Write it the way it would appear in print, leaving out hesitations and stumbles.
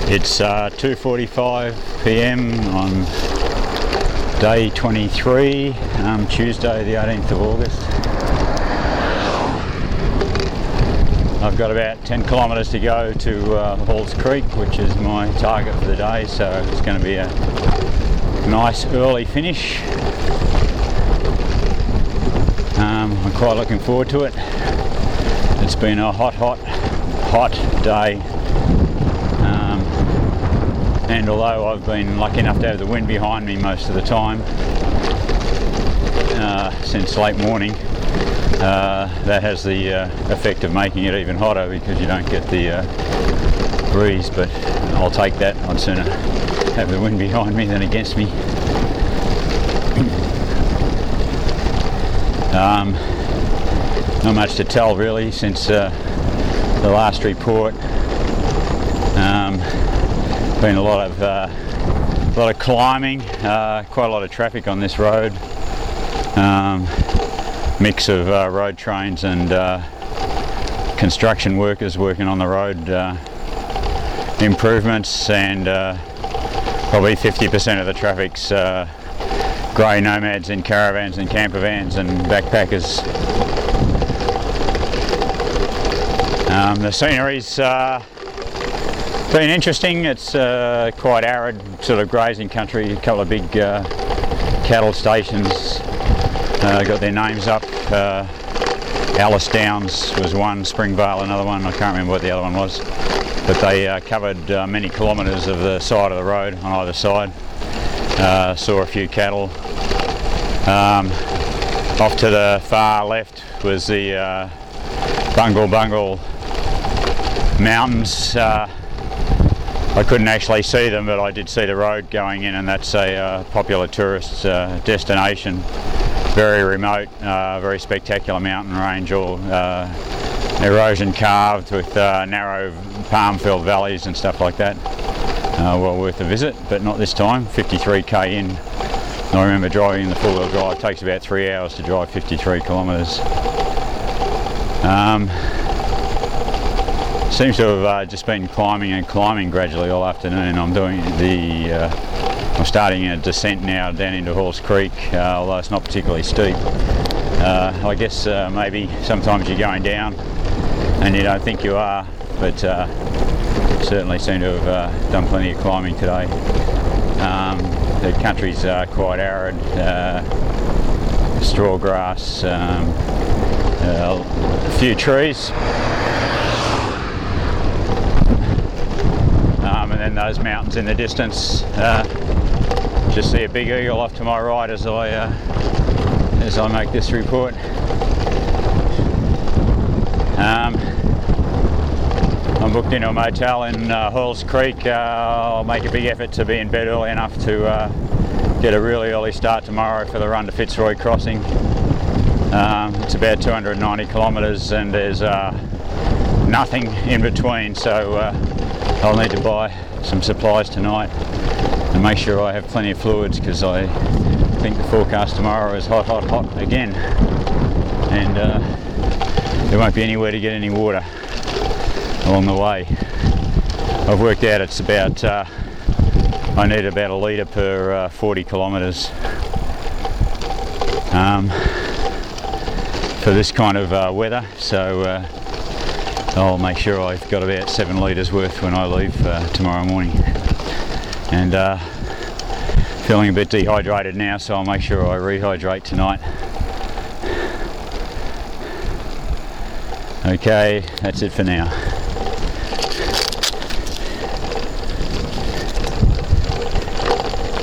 It's 2:45 p.m. on day 23, Tuesday the 18th of August. I've got about 10 kilometres to go to Halls Creek, which is my target for the day, so it's going to be a nice early finish. I'm quite looking forward to it. It's been a hot day. And although I've been lucky enough to have the wind behind me most of the time since late morning, that has the effect of making it even hotter because you don't get the breeze, but I'll take that. I'd sooner have the wind behind me than against me. Not much to tell really since the last report. Been a lot of climbing, quite a lot of traffic on this road. Mix of road trains and construction workers working on the road improvements, and probably 50% of the traffic's grey nomads in caravans and camper vans and backpackers. The scenery's been interesting. It's quite arid, sort of grazing country. A couple of big cattle stations got their names up. Alice Downs was one, Springvale another one. I can't remember what the other one was, but they covered many kilometres of the side of the road on either side. Saw a few cattle. Off to the far left was the Bungle Mountains. I couldn't actually see them, but I did see the road going in, and that's a popular tourist destination. Very remote, very spectacular mountain range, all erosion carved with narrow palm-filled valleys and stuff like that. Well worth a visit, but not this time. 53k in. I remember driving in the four-wheel drive. It takes about 3 hours to drive 53 kilometres. Seems to have just been climbing gradually all afternoon. I'm starting a descent now down into Halls Creek, although it's not particularly steep. I guess maybe sometimes you're going down and you don't think you are, but certainly seem to have done plenty of climbing today. The country's quite arid, straw grass, a few trees. And then those mountains in the distance. Just see a big eagle off to my right as I make this report. I'm booked into a motel in Halls Creek. I'll make a big effort to be in bed early enough to get a really early start tomorrow for the run to Fitzroy Crossing. It's about 290 kilometres and there's nothing in between, so I'll need to buy some supplies tonight and make sure I have plenty of fluids, because I think the forecast tomorrow is hot again, and there won't be anywhere to get any water along the way. I've worked out it's about I need about 1 litre per 40 kilometres for this kind of weather, so I'll make sure I've got about 7 litres worth when I leave tomorrow morning. And feeling a bit dehydrated now, so I'll make sure I rehydrate tonight. Okay, that's it for now.